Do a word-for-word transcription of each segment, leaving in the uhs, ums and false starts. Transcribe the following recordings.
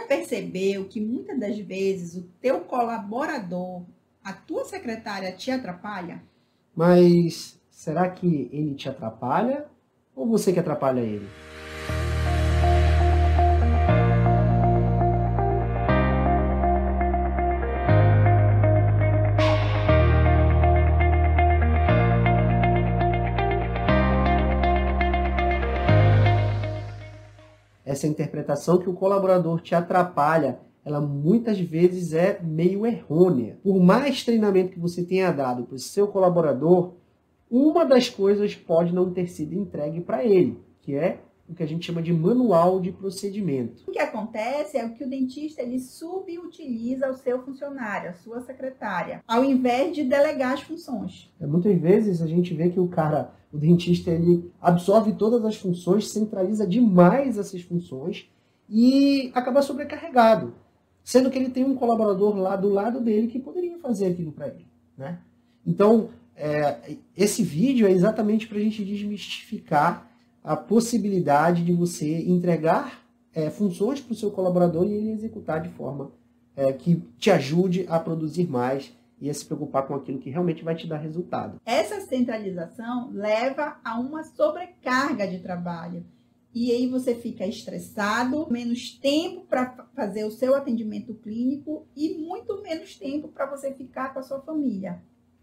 percebeu que muitas das vezes o teu colaborador, a tua secretária te atrapalha? Mas será que ele te atrapalha ou você que atrapalha ele? Essa interpretação que o colaborador te atrapalha, ela muitas vezes é meio errônea. Por mais treinamento que você tenha dado para o seu colaborador, uma das coisas pode não ter sido entregue para ele, que é o que a gente chama de manual de procedimento. O que acontece é que o dentista ele subutiliza o seu funcionário, a sua secretária, ao invés de delegar as funções. É, muitas vezes a gente vê que o cara, o dentista, ele absorve todas as funções, centraliza demais essas funções e acaba sobrecarregado, sendo que ele tem um colaborador lá do lado dele que poderia fazer aquilo para ele, né? Então, é, esse vídeo é exatamente para a gente desmistificar a possibilidade de você entregar é, funções para o seu colaborador e ele executar de forma é, que te ajude a produzir mais e a se preocupar com aquilo que realmente vai te dar resultado. Essa centralização leva a uma sobrecarga de trabalho. E aí você fica estressado, menos tempo para fazer o seu atendimento clínico e muito menos tempo para você ficar com a sua família.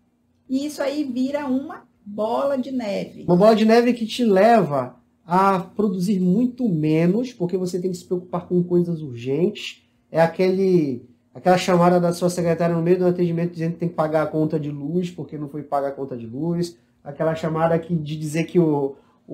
E isso aí vira uma bola de neve. Uma bola de neve que te leva a produzir muito menos, porque você tem que se preocupar com coisas urgentes. É aquele, aquela chamada da sua secretária no meio do atendimento dizendo que tem que pagar a conta de luz, porque não foi paga a conta de luz. Aquela chamada aqui de dizer que o,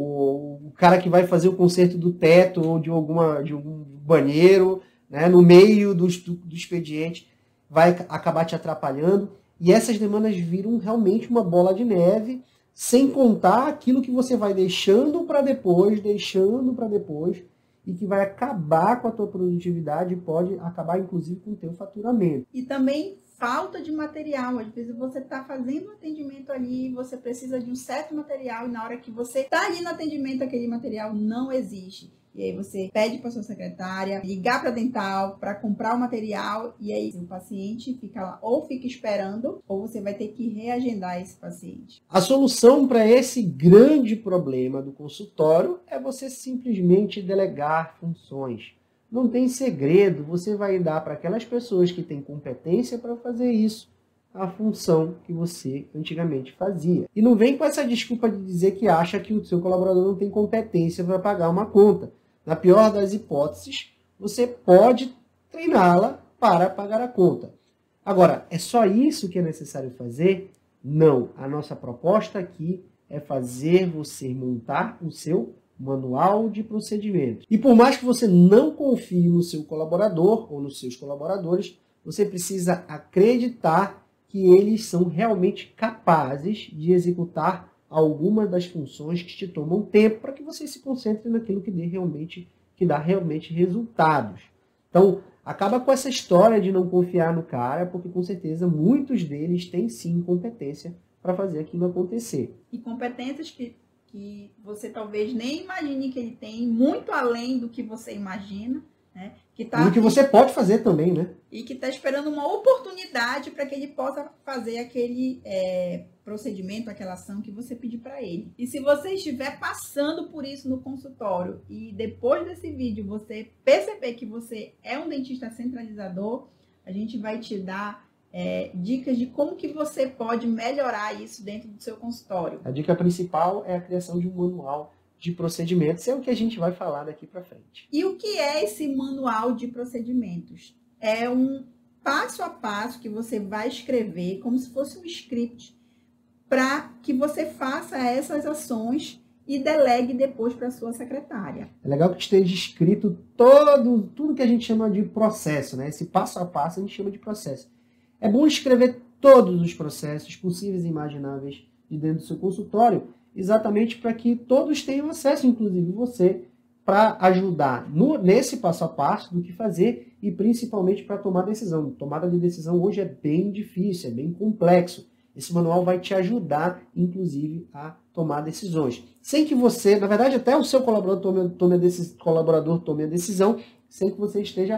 o, o cara que vai fazer o conserto do teto ou de, alguma, de algum banheiro, né, no meio do, do, do expediente, vai acabar te atrapalhando. E essas demandas viram realmente uma bola de neve, sem contar aquilo que você vai deixando para depois, deixando para depois, e que vai acabar com a tua produtividade e pode acabar, inclusive, com o teu faturamento. E também falta de material. Às vezes você está fazendo um atendimento ali, você precisa de um certo material, e na hora que você está ali no atendimento, aquele material não existe. E aí você pede para sua secretária ligar para a dental para comprar o material e aí o paciente fica lá ou fica esperando ou você vai ter que reagendar esse paciente. A solução para esse grande problema do consultório é você simplesmente delegar funções. Não tem segredo, você vai dar para aquelas pessoas que têm competência para fazer isso a função que você antigamente fazia. E não vem com essa desculpa de dizer que acha que o seu colaborador não tem competência para pagar uma conta. Na pior das hipóteses, você pode treiná-la para pagar a conta. Agora, é só isso que é necessário fazer? Não. A nossa proposta aqui é fazer você montar o seu manual de procedimentos. E por mais que você não confie no seu colaborador ou nos seus colaboradores, você precisa acreditar que eles são realmente capazes de executar algumas das funções que te tomam tempo para que você se concentre naquilo que, dê realmente, que dá realmente resultados. Então, acaba com essa história de não confiar no cara, porque com certeza muitos deles têm sim competência para fazer aquilo acontecer. E competências que, que você talvez nem imagine que ele tem, muito além do que você imagina, né? Que tá, e o que você pode fazer também, né? E que está esperando uma oportunidade para que ele possa fazer aquele é, procedimento, aquela ação que você pedir para ele. E se você estiver passando por isso no consultório e depois desse vídeo você perceber que você é um dentista centralizador, a gente vai te dar é, dicas de como que você pode melhorar isso dentro do seu consultório. A dica principal é a criação de um manual de procedimentos, é o que a gente vai falar daqui para frente. E o que é esse manual de procedimentos? É um passo a passo que você vai escrever, como se fosse um script, para que você faça essas ações e delegue depois para a sua secretária. É legal que esteja escrito todo, tudo que a gente chama de processo, né? Esse passo a passo a gente chama de processo. É bom escrever todos os processos possíveis e imagináveis de dentro do seu consultório, exatamente para que todos tenham acesso, inclusive você, para ajudar no, nesse passo a passo do que fazer e principalmente para tomar decisão. Tomada de decisão hoje é bem difícil, é bem complexo. Esse manual vai te ajudar, inclusive, a tomar decisões. Sem que você, na verdade, até o seu colaborador tome, tome a decisão, colaborador tome a decisão, sem que você esteja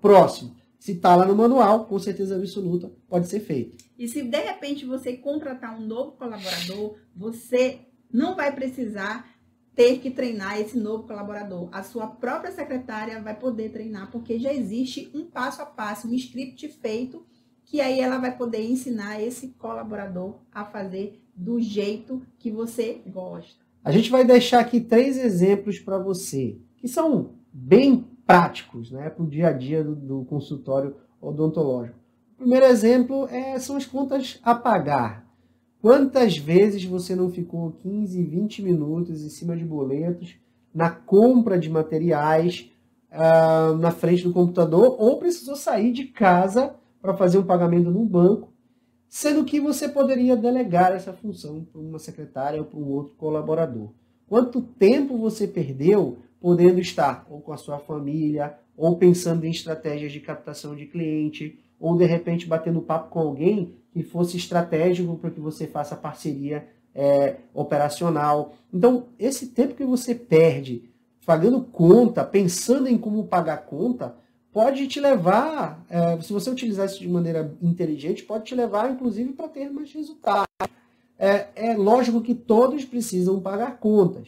Próximo. Se está lá no manual, com certeza absoluta, pode ser feito. E se de repente você contratar um novo colaborador, você não vai precisar ter que treinar esse novo colaborador. A sua própria secretária vai poder treinar, porque já existe um passo a passo, um script feito, que aí ela vai poder ensinar esse colaborador a fazer do jeito que você gosta. A gente vai deixar aqui três exemplos para você, que são bem práticos, né, para o dia a dia do, do consultório odontológico. O primeiro exemplo é, são as contas a pagar. Quantas vezes você não ficou quinze, vinte minutos em cima de boletos, na compra de materiais, uh, na frente do computador, ou precisou sair de casa para fazer um pagamento no banco, sendo que você poderia delegar essa função para uma secretária ou para um outro colaborador. Quanto tempo você perdeu podendo estar ou com a sua família, ou pensando em estratégias de captação de cliente, ou de repente batendo papo com alguém que fosse estratégico para que você faça parceria é, operacional. Então, esse tempo que você perde pagando conta, pensando em como pagar conta, pode te levar, é, se você utilizar isso de maneira inteligente, pode te levar, inclusive, para ter mais resultados. É, é lógico que todos precisam pagar contas,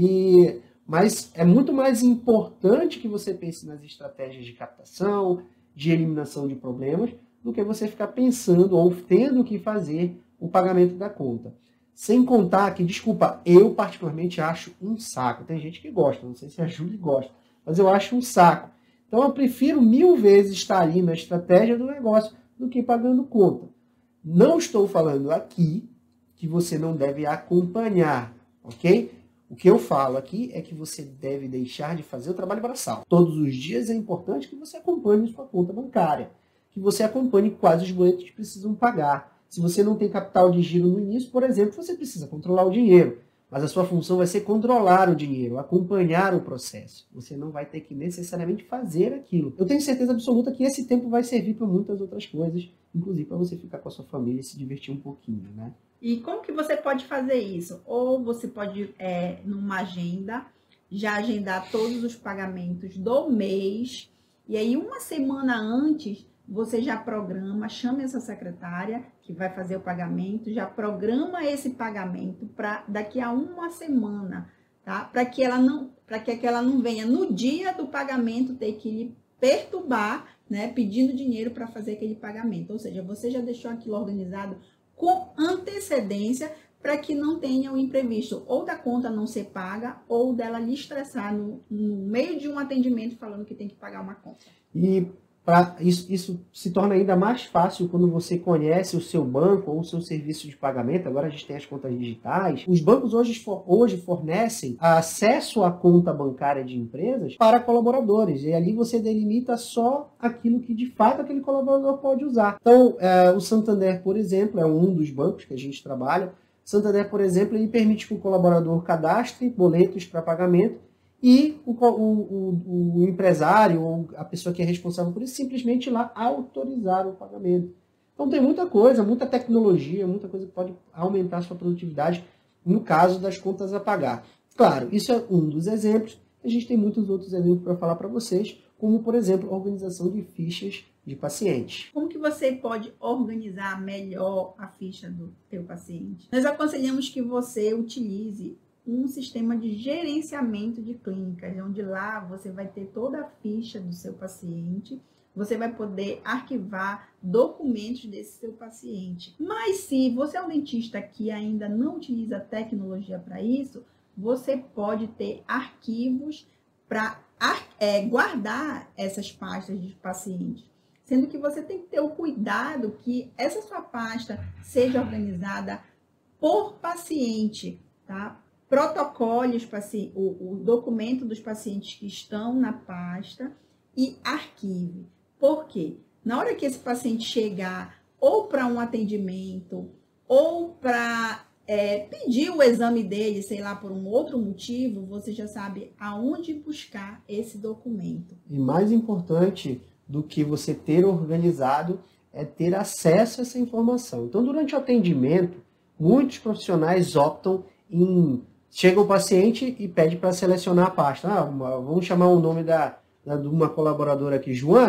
e, mas é muito mais importante que você pense nas estratégias de captação, de eliminação de problemas, do que você ficar pensando ou tendo que fazer o pagamento da conta. Sem contar que, desculpa, eu particularmente acho um saco. Tem gente que gosta, não sei se a Júlia gosta, mas eu acho um saco. Então eu prefiro mil vezes estar ali na estratégia do negócio do que pagando conta. Não estou falando aqui que você não deve acompanhar, ok? O que eu falo aqui é que você deve deixar de fazer o trabalho braçal. Todos os dias é importante que você acompanhe sua conta bancária, que você acompanhe quais os boletos que precisam pagar. Se você não tem capital de giro no início, por exemplo, você precisa controlar o dinheiro. Mas a sua função vai ser controlar o dinheiro, acompanhar o processo. Você não vai ter que necessariamente fazer aquilo. Eu tenho certeza absoluta que esse tempo vai servir para muitas outras coisas, inclusive para você ficar com a sua família e se divertir um pouquinho, né? E como que você pode fazer isso? Ou você pode, é, numa agenda, já agendar todos os pagamentos do mês, e aí uma semana antes você já programa, chama essa secretária que vai fazer o pagamento, já programa esse pagamento para daqui a uma semana, tá? Para que ela não, para que ela não venha no dia do pagamento ter que lhe perturbar, né, pedindo dinheiro para fazer aquele pagamento. Ou seja, você já deixou aquilo organizado com antecedência para que não tenha o imprevisto, ou da conta não ser paga, ou dela lhe estressar no, no meio de um atendimento falando que tem que pagar uma conta. E Pra, isso, isso se torna ainda mais fácil quando você conhece o seu banco ou o seu serviço de pagamento. Agora a gente tem as contas digitais. Os bancos hoje, for, hoje fornecem acesso à conta bancária de empresas para colaboradores. E ali você delimita só aquilo que de fato aquele colaborador pode usar. Então, é, o Santander, por exemplo, é um dos bancos que a gente trabalha. Santander, por exemplo, ele permite que o colaborador cadastre boletos para pagamento e o, o, o, o empresário ou a pessoa que é responsável por isso simplesmente ir lá autorizar o pagamento. Então tem muita coisa, muita tecnologia, muita coisa que pode aumentar a sua produtividade no caso das contas a pagar. Claro, isso é um dos exemplos. A gente tem muitos outros exemplos para falar para vocês, como, por exemplo, a organização de fichas de pacientes. Como que você pode organizar melhor a ficha do seu paciente? Nós aconselhamos que você utilize um sistema de gerenciamento de clínicas, onde lá você vai ter toda a ficha do seu paciente, você vai poder arquivar documentos desse seu paciente. Mas se você é um dentista que ainda não utiliza tecnologia para isso, você pode ter arquivos para é, guardar essas pastas de pacientes. Sendo que você tem que ter o cuidado que essa sua pasta seja organizada por paciente, tá? Protocole os paci- o, o documento dos pacientes que estão na pasta e arquive. Por quê? Na hora que esse paciente chegar ou para um atendimento ou para é, pedir o exame dele, sei lá, por um outro motivo, você já sabe aonde buscar esse documento. E mais importante do que você ter organizado é ter acesso a essa informação. Então, durante o atendimento, muitos profissionais optam em... Chega o paciente e pede para selecionar a pasta. Ah, uma, vamos chamar o nome da, da, de uma colaboradora aqui, Joana.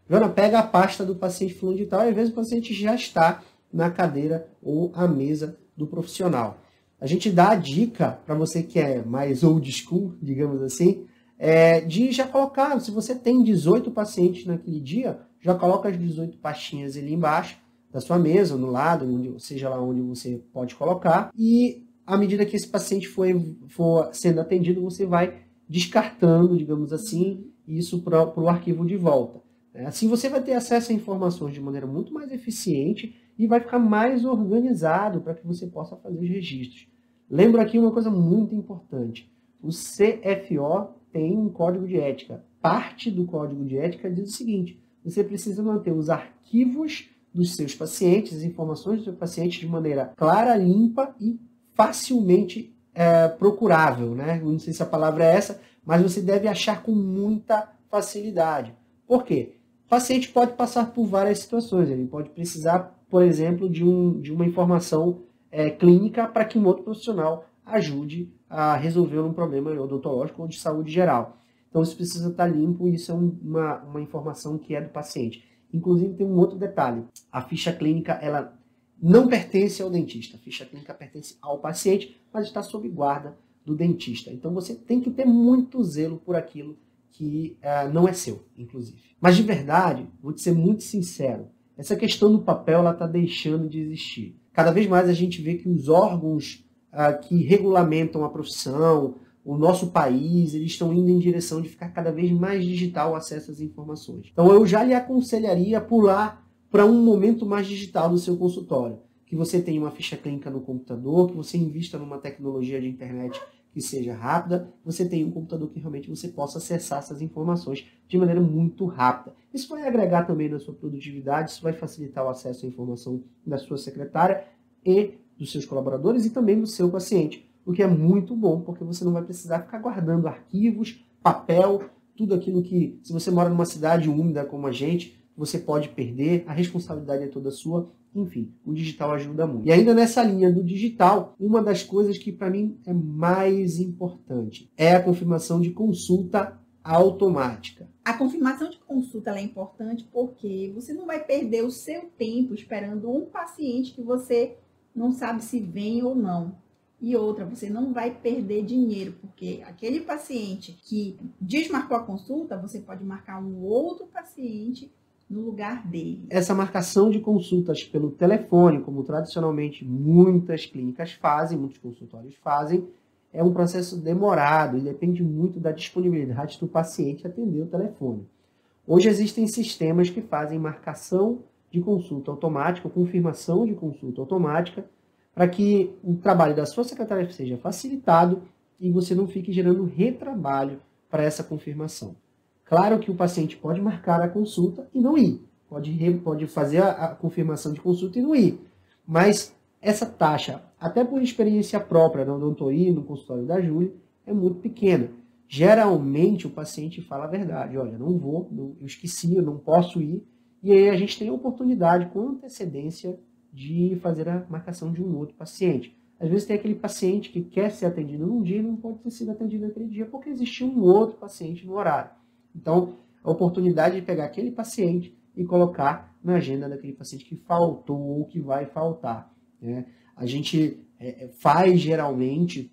Joana, pega a pasta do paciente fulano de tal, e às vezes o paciente já está na cadeira ou à mesa do profissional. A gente dá a dica para você que é mais old school, digamos assim, é, de já colocar, se você tem dezoito pacientes naquele dia, já coloca as dezoito pastinhas ali embaixo da sua mesa, no lado, onde, seja lá onde você pode colocar, e à medida que esse paciente for, for sendo atendido, você vai descartando, digamos assim, isso para o arquivo de volta. Assim você vai ter acesso a informações de maneira muito mais eficiente e vai ficar mais organizado para que você possa fazer os registros. Lembro aqui uma coisa muito importante. O C F O tem um código de ética. Parte do código de ética diz o seguinte: você precisa manter os arquivos dos seus pacientes, as informações dos seus pacientes de maneira clara, limpa e facilmente é, procurável, né? Não sei se a palavra é essa, mas você deve achar com muita facilidade. Por quê? O paciente pode passar por várias situações. Ele pode precisar, por exemplo, de, um, de uma informação é, clínica para que um outro profissional ajude a resolver um problema odontológico ou de saúde geral. Então, isso precisa estar limpo e isso é uma, uma informação que é do paciente. Inclusive, tem um outro detalhe. A ficha clínica, ela não pertence ao dentista. A ficha clínica pertence ao paciente, mas está sob guarda do dentista. Então, você tem que ter muito zelo por aquilo que uh, não é seu, inclusive. Mas, de verdade, vou te ser muito sincero, essa questão do papel ela está deixando de existir. Cada vez mais a gente vê que os órgãos uh, que regulamentam a profissão, o nosso país, eles estão indo em direção de ficar cada vez mais digital o acesso às informações. Então, eu já lhe aconselharia pular para um momento mais digital do seu consultório. Que você tenha uma ficha clínica no computador, que você invista numa tecnologia de internet que seja rápida, você tenha um computador que realmente você possa acessar essas informações de maneira muito rápida. Isso vai agregar também na sua produtividade, isso vai facilitar o acesso à informação da sua secretária e dos seus colaboradores e também do seu paciente, o que é muito bom, porque você não vai precisar ficar guardando arquivos, papel, tudo aquilo que, se você mora numa cidade úmida como a gente, você pode perder, a responsabilidade é toda sua. Enfim, o digital ajuda muito. E ainda nessa linha do digital, uma das coisas que para mim é mais importante é a confirmação de consulta automática. A confirmação de consulta ela é importante porque você não vai perder o seu tempo esperando um paciente que você não sabe se vem ou não. E outra, você não vai perder dinheiro, porque aquele paciente que desmarcou a consulta, você pode marcar um outro paciente no lugar dele. Essa marcação de consultas pelo telefone, como tradicionalmente muitas clínicas fazem, muitos consultórios fazem, é um processo demorado e depende muito da disponibilidade do paciente atender o telefone. Hoje existem sistemas que fazem marcação de consulta automática, confirmação de consulta automática, para que o trabalho da sua secretária seja facilitado e você não fique gerando retrabalho para essa confirmação. Claro que o paciente pode marcar a consulta e não ir. Pode, pode fazer a, a confirmação de consulta e não ir. Mas essa taxa, até por experiência própria na odontoria, no consultório da Júlia, é muito pequena. Geralmente o paciente fala a verdade. Olha, não vou, não, eu esqueci, eu não posso ir. E aí a gente tem a oportunidade, com antecedência, de fazer a marcação de um outro paciente. Às vezes tem aquele paciente que quer ser atendido num dia e não pode ter sido atendido naquele dia porque existiu um outro paciente no horário. Então, a oportunidade de pegar aquele paciente e colocar na agenda daquele paciente que faltou ou que vai faltar. Né? A gente é, faz geralmente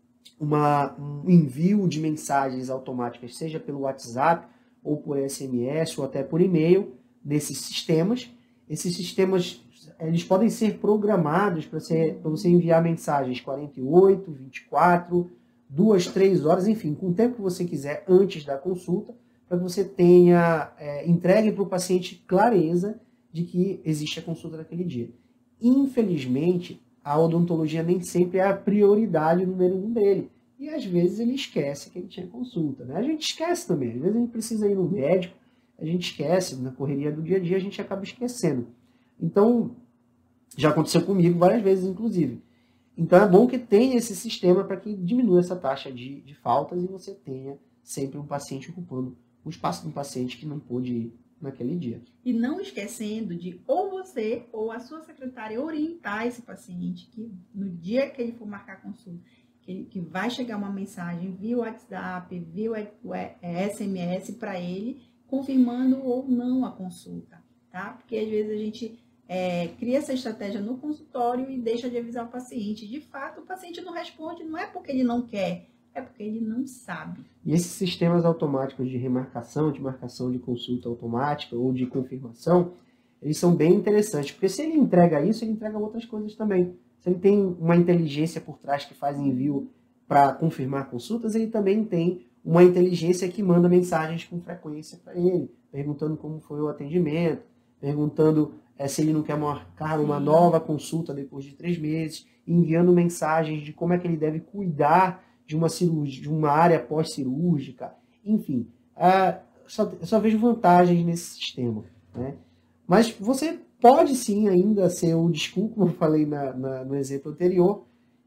uma, um envio de mensagens automáticas, seja pelo WhatsApp ou por S M S ou até por e-mail, nesses sistemas. Esses sistemas eles podem ser programados para você enviar mensagens quarenta e oito, vinte e quatro, duas, três horas, enfim, com o tempo que você quiser antes da consulta, para que você tenha, é, entregue para o paciente clareza de que existe a consulta naquele dia. Infelizmente, a odontologia nem sempre é a prioridade número um dele. E às vezes ele esquece que ele tinha consulta. Né? A gente esquece também. Às vezes a gente precisa ir no médico, a gente esquece, na correria do dia a dia a gente acaba esquecendo. Então, já aconteceu comigo várias vezes, inclusive. Então é bom que tenha esse sistema para que diminua essa taxa de, de faltas e você tenha sempre um paciente ocupando o espaço de um paciente que não pôde ir naquele dia. E não esquecendo de ou você ou a sua secretária orientar esse paciente que no dia que ele for marcar a consulta, que, ele, que vai chegar uma mensagem via WhatsApp, via S M S para ele, confirmando ou não a consulta, tá? Porque às vezes a gente é, cria essa estratégia no consultório e deixa de avisar o paciente. De fato, o paciente não responde, não é porque ele não quer, é porque ele não sabe. E esses sistemas automáticos de remarcação, de marcação de consulta automática ou de confirmação, eles são bem interessantes, porque se ele entrega isso, ele entrega outras coisas também. Se ele tem uma inteligência por trás que faz envio para confirmar consultas, ele também tem uma inteligência que manda mensagens com frequência para ele, perguntando como foi o atendimento, perguntando é, se ele não quer marcar uma nova consulta depois de três meses, enviando mensagens de como é que ele deve cuidar de uma cirurgia, de uma área pós-cirúrgica, enfim. Uh, só, só vejo vantagens nesse sistema, né? Mas você pode sim ainda ser o desculpa, como eu falei na, na, no exemplo anterior,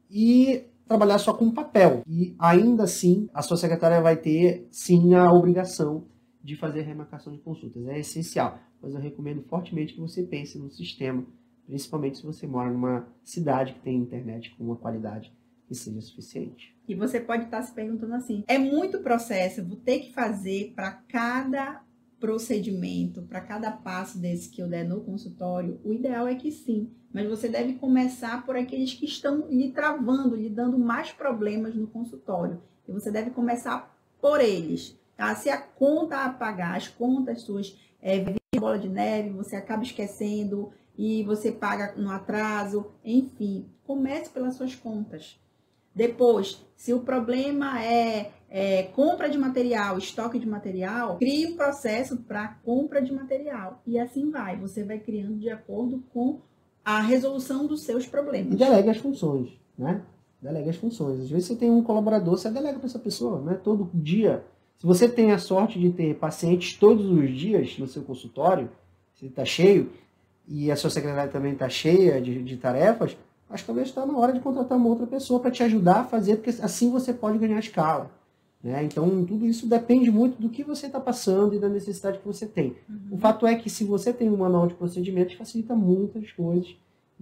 e trabalhar só com papel. E ainda assim, a sua secretária vai ter sim a obrigação de fazer remarcação de consultas. É essencial. Mas eu recomendo fortemente que você pense no sistema, principalmente se você mora numa cidade que tem internet com uma qualidade que seja suficiente. E você pode estar se perguntando assim, é muito processo, eu vou ter que fazer para cada procedimento, para cada passo desse que eu der no consultório? O ideal é que sim, mas você deve começar por aqueles que estão lhe travando, lhe dando mais problemas no consultório. E você deve começar por eles, tá? Se a conta a pagar, as contas suas, é, bola de neve, você acaba esquecendo e você paga no atraso, enfim, comece pelas suas contas. Depois, se o problema é, é compra de material, estoque de material, crie um processo para compra de material. E assim vai, você vai criando de acordo com a resolução dos seus problemas. E delegue as funções, né? Delegue as funções. Às vezes você tem um colaborador, você delega para essa pessoa, né? Todo dia. Se você tem a sorte de ter pacientes todos os dias no seu consultório, se está cheio, e a sua secretária também está cheia de, de tarefas, acho que talvez está na hora de contratar uma outra pessoa para te ajudar a fazer, porque assim você pode ganhar escala, né? Então, tudo isso depende muito do que você está passando e da necessidade que você tem. Uhum. O fato é que se você tem um manual de procedimentos, facilita muitas coisas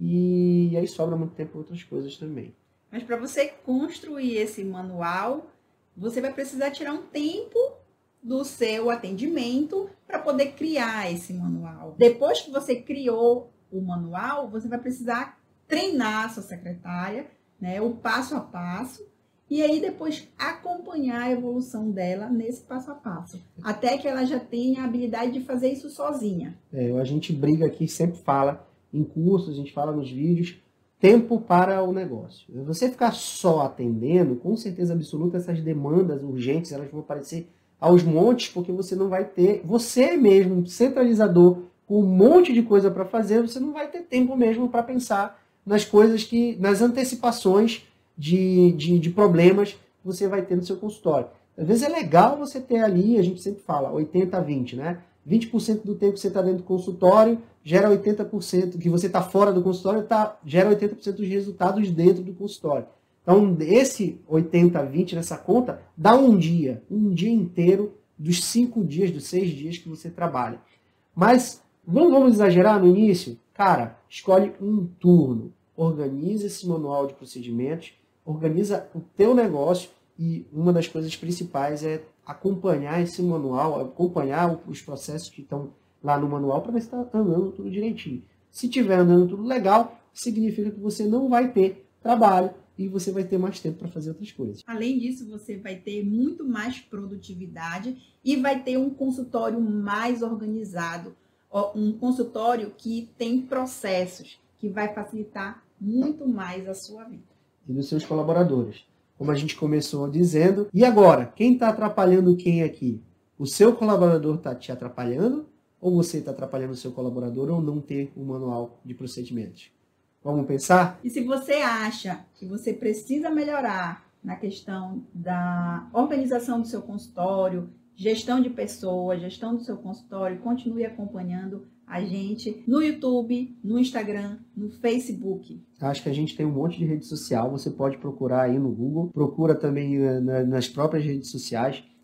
e aí sobra muito tempo para outras coisas também. Mas para você construir esse manual, você vai precisar tirar um tempo do seu atendimento para poder criar esse manual. Depois que você criou o manual, você vai precisar treinar a sua secretária, né, o passo a passo, e aí depois acompanhar a evolução dela nesse passo a passo, até que ela já tenha a habilidade de fazer isso sozinha. É, a gente briga aqui, sempre fala em cursos, a gente fala nos vídeos, tempo para o negócio. Você ficar só atendendo, com certeza absoluta, essas demandas urgentes, elas vão aparecer aos montes, porque você não vai ter, você mesmo, centralizador, com um monte de coisa para fazer, você não vai ter tempo mesmo para pensar nas coisas que, nas antecipações de, de, de problemas que você vai ter no seu consultório. Às vezes é legal você ter ali, a gente sempre fala, oitenta a vinte, né? vinte por cento do tempo que você está dentro do consultório gera oitenta por cento, que você está fora do consultório, tá, gera oitenta por cento dos resultados dentro do consultório. Então, esse oitenta a vinte nessa conta dá um dia, um dia inteiro dos cinco dias, dos seis dias que você trabalha. Mas, não vamos exagerar no início? Cara, escolhe um turno, organiza esse manual de procedimentos, organiza o teu negócio e uma das coisas principais é acompanhar esse manual, acompanhar os processos que estão lá no manual para ver se está andando tudo direitinho. Se estiver andando tudo legal, significa que você não vai ter trabalho e você vai ter mais tempo para fazer outras coisas. Além disso, você vai ter muito mais produtividade e vai ter um consultório mais organizado, um consultório que tem processos, que vai facilitar muito mais a sua vida. E dos seus colaboradores. Como a gente começou dizendo. E agora, quem está atrapalhando quem aqui? O seu colaborador está te atrapalhando? Ou você está atrapalhando o seu colaborador ou não ter um manual de procedimentos? Vamos pensar? E se você acha que você precisa melhorar na questão da organização do seu consultório, gestão de pessoas, gestão do seu consultório, continue acompanhando a gente no YouTube, no Instagram, no Facebook. Acho que a gente tem um monte de rede social, você pode procurar aí no Google, procura também na, nas próprias redes sociais.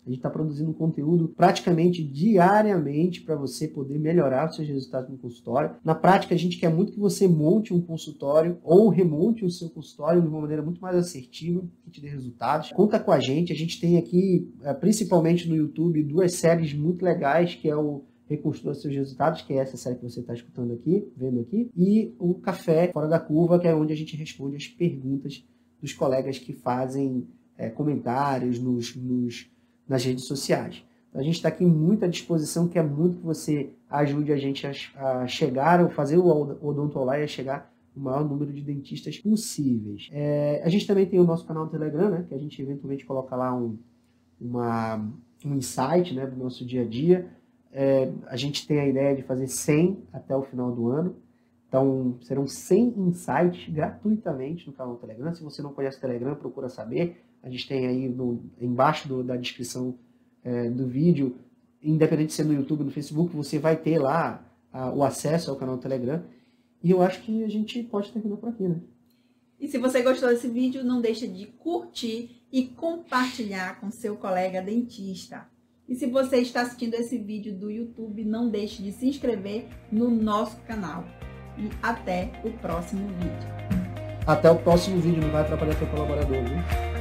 A gente está produzindo conteúdo praticamente diariamente para você poder melhorar os seus resultados no consultório. Na prática, a gente quer muito que você monte um consultório ou remonte o seu consultório de uma maneira muito mais assertiva, que te dê resultados. Conta com a gente. A gente tem aqui, principalmente no YouTube, duas séries muito legais, que é o Reconstrua Seus Resultados, que é essa série que você está escutando aqui, vendo aqui, e o Café Fora da Curva, que é onde a gente responde as perguntas dos colegas que fazem é, comentários nos, nos nas redes sociais. Então, a gente está aqui muito à disposição, quer muito que você ajude a gente a, a chegar, ou fazer o Odonto Online, a chegar no maior número de dentistas possíveis. É, a gente também tem o nosso canal no Telegram, né, que a gente eventualmente coloca lá um, uma, um insight, né, do nosso dia a dia. É, a gente tem a ideia de fazer cem até o final do ano. Então, serão cem insights gratuitamente no canal do Telegram. Se você não conhece o Telegram, procura saber. A gente tem aí no, embaixo do, da descrição é, do vídeo, independente de ser no YouTube ou no Facebook, você vai ter lá a, o acesso ao canal do Telegram. E eu acho que a gente pode terminar por aqui, né? E se você gostou desse vídeo, não deixa de curtir e compartilhar com seu colega dentista. E se você está assistindo esse vídeo do YouTube, não deixe de se inscrever no nosso canal. E até o próximo vídeo. Até o próximo vídeo, não vai atrapalhar seu colaborador, viu?